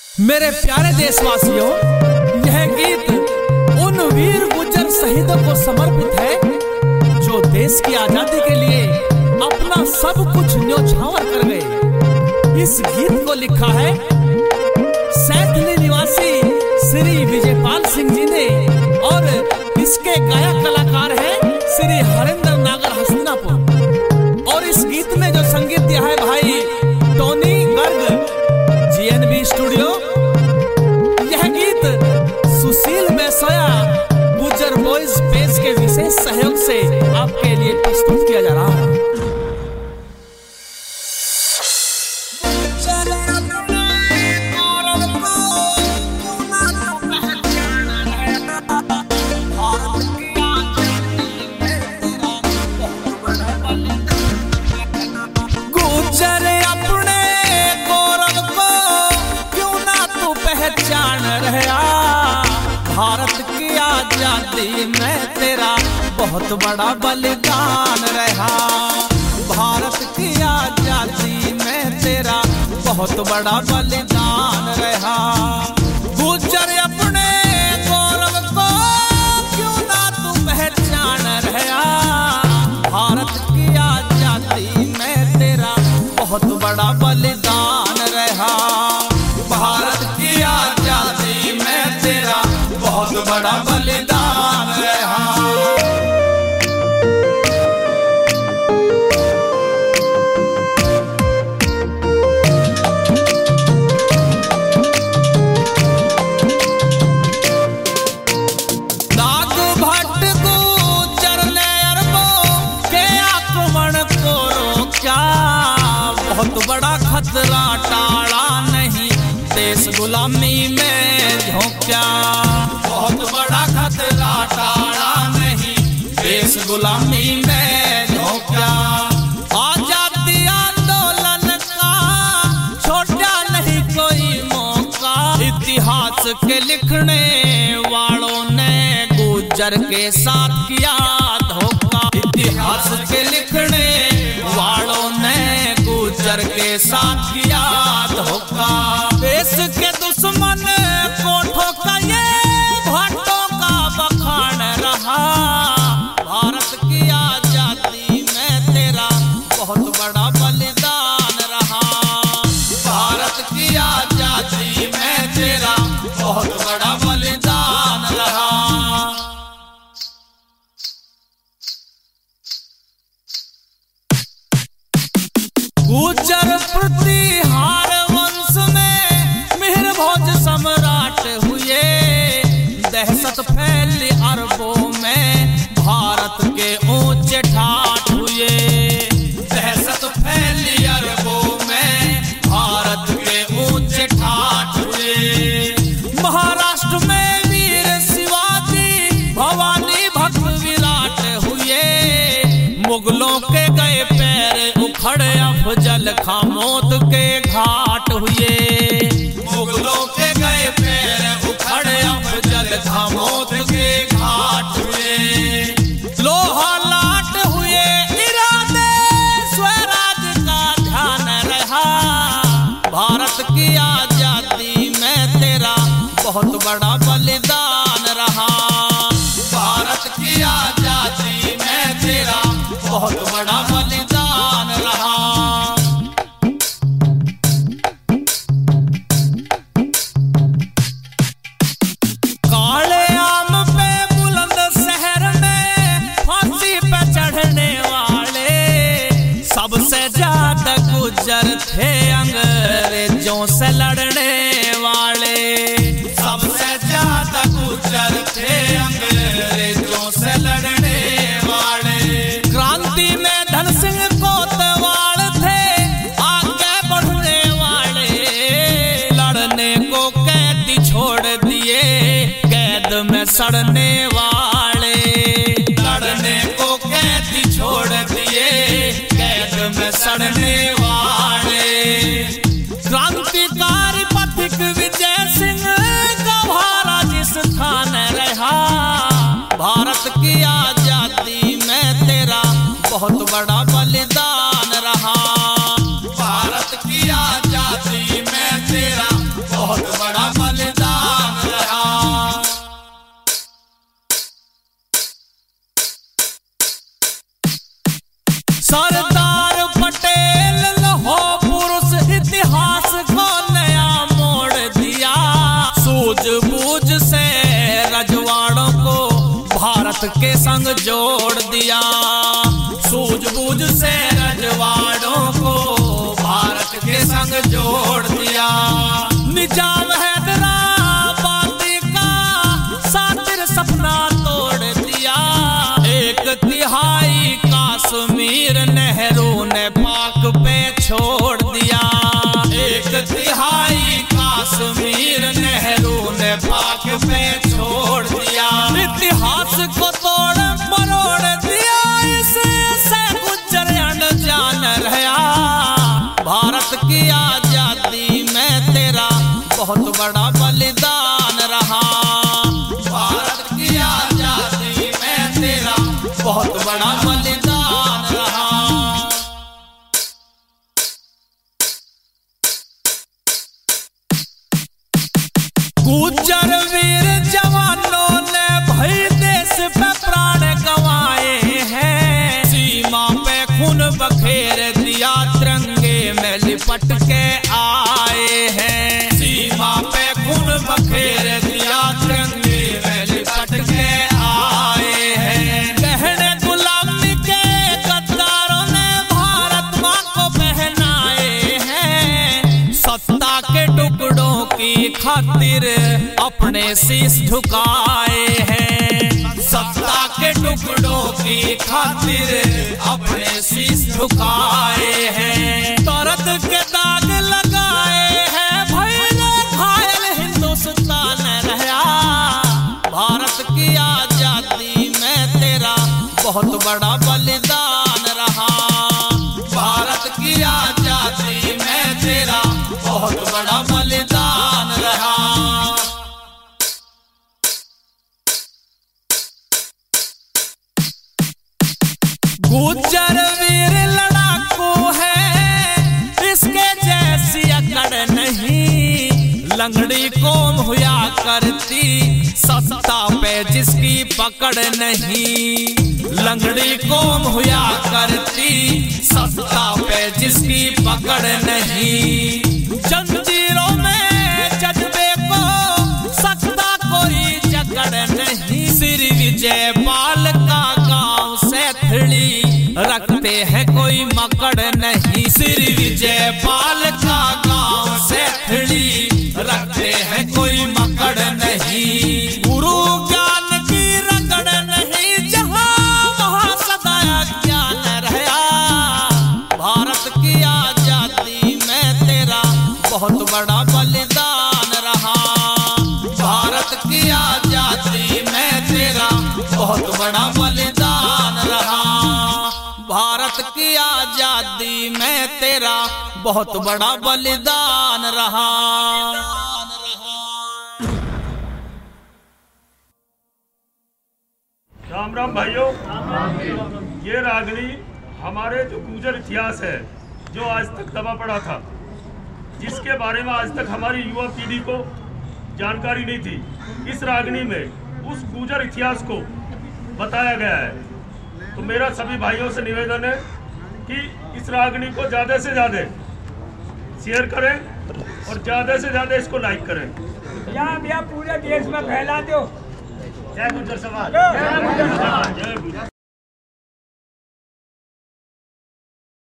मेरे प्यारे देशवासियों, यह गीत उन वीर गुज्जर शहीदों को समर्पित है जो देश की आजादी के लिए अपना सब कुछ न्योछावर कर गए। इस गीत को लिखा है सैथली निवासी श्री विजयपाल सिंह जी ने और इसके गायक कलाकार हैं श्री हरेंद्र नागर हस्तिनापुर। और इस गीत में जो संगीत दिया है भाई टोनी गर्ग GNB स्टूडियो। यह गीत सुशील बेसोया गुज्जर बॉयज पेज के विशेष सहयोग से आपके लिए प्रस्तुत किया जा रहा है। गुज्जर अपने गौरव को क्यों ना तू पहचान रहा, भारत की आजादी में तेरा बहुत बड़ा बलिदान रहा। भारत की आजादी में तेरा बहुत बड़ा बलिदान रहा। गुज्जर अपने गौरव को क्यों ना तू पहचान रहा, भारत की आजादी में तेरा बहुत बड़ा बलिदान रहा। भारत की आजादी में तेरा बहुत बड़ा बलिदान रहा। बहुत बड़ा खतरा टाला नहीं, देश गुलामी में झोंका। बहुत बड़ा खतरा टाला नहीं, देश गुलामी में झोंका। आजादी आंदोलन का छोटा नहीं कोई मौका। इतिहास के लिखने वालों ने गुज्जर के साथ किया धोखा। इतिहास के लिखने वालों ने गुज्जर के साथ किया धोखा। देश के दुश्मन को ठोका ये भाटों का बखान रहा। भारत की आजादी में तेरा बहुत बड़ा बलिदान रहा। भारत की आजादी में तेरा बहुत बड़ा बलिदान रहा। गुज्जर प्रतिहार वंश में मिहिर भोज सम्राट हुए। दहशत फैली अरबों में भारत के ऊंचे ठाठ हुए। दहशत फैली अरबों में भारत के ऊंचे ठाठ हुए। महाराष्ट्र में वीर शिवाजी भवानी भक्त विराट हुए। मुगलों के गए पैर उखड़े अफजल खामोद के घाट हुए। मुगलों के गए पैर उखड़े अफजल खामोद के घाट हुए। लोहा लाट हुए इरादे स्वराज का ध्यान रहा। भारत की आजादी में तेरा बहुत बड़ा बलिदान रहा। भारत की आजादी में तेरा बहुत बड़ा बलिदान रहा। काले आम पे बुलंद शहर में फांसी पे चढ़ने वाले सबसे ज्यादा गुज्जर थे अंग्रेजों से लड़ने वाले। सबसे ज्यादा गुज्जर थे अंग्रेजों से लड़ने वाले। क्रांति में धन सिंह कोतवाल थे आगे बढ़ने वाले। लड़ने को कैदी छोड़ दिए कैद में सड़ने वाले। लड़ने को कैदी छोड़ दिए कैद में सड़ने वाले। क्रांतिकारी पथिक विजय सिंह गवारा जिस स्थान रहा। भारत की आजादी में तेरा बहुत बड़ा बलिदान रहा। भारत की आजादी में तेरा बहुत बड़ा के संग जोड़ दिया। सूझबूझ से रजवाड़ों को भारत के संग जोड़ दिया। निजाम हैदराबादी का सातिर सपना तोड़ दिया। 1/3 कश्मीर नेहरू ने पाक पे छोड़ दिया। 1/3 कश्मीर नेहरू ने पाक पे छोड़ दिया। इतिहास को तोड़ मरोड़ दिया, इससे गुजर अनजान रहा। भारत की आजादी में तेरा बहुत बड़ा बलिदान रहा। भारत की आजादी में तेरा बहुत बड़ा बलिदान रहा। गुजर वीर जवानों ने भाई देश पे प्राण गंवाए हैं। सीमा पे खून बखेर दिया, तिरंगे में लिपट के आए हैं। सीमा पे खून बखेर दिया, तिरंगे में लिपट के आए हैं। गहने गुलामी के गद्दारों ने भारत माँ को पहनाए हैं। सत्ता के टुकड़ों की खातिर अपने शीश झुकाए हैं। सत्ता के टुकड़ों की खातिर अपने शीश झुकाए हैं। दर्द के दाग लगाए हैं, भैले घायल हिंदुस्तान रहा। भारत की आजादी में तेरा बहुत बड़ा बलिदान रहा। भारत की आजादी में तेरा बहुत बड़ा बलिदान रहा। गुजर वीर लड़ाकू है, इसके जैसी अकड़ नहीं। लंगड़ी कौम हुआ करती, सत्ता पे जिसकी पकड़ नहीं। लंगड़ी कौम हुआ करती, सत्ता पे जिसकी पकड़ नहीं। जंजीरों में जज्बे को सकता कोई जकड़ नहीं। श्री विजय पाल का गांव सैथड़ी रखते हैं कोई मकड़ नहीं। श्री विजय पाल का गांव सैथड़ी रखते हैं कोई मकड़ नहीं। गुरु ज्ञान की रगड़ नहीं, जहां वहां सदा ज्ञान रहा। भारत की आजादी में तेरा बहुत बड़ा बलिदान रहा। भारत की आजादी में तेरा बहुत बड़ा बलिदान रहा। भारत की आजादी में तेरा बहुत बड़ा बलिदान रहा। राम राम भाइयों। ये रागनी हमारे जो गुर्जर इतिहास है, जो आज तक दबा पड़ा था, जिसके बारे में आज तक हमारी युवा पीढ़ी को जानकारी नहीं थी, इस रागनी में उस गुर्जर इतिहास को बताया गया है। तो मेरा सभी भाइयों से निवेदन है कि इस रागनी को ज़्यादा से ज़्यादा शेयर करें और ज़्यादा से ज़्यादा इसको लाइक करें। यहाँ भैया पूरे देश में फैला दो। जय गुर्जर समाज।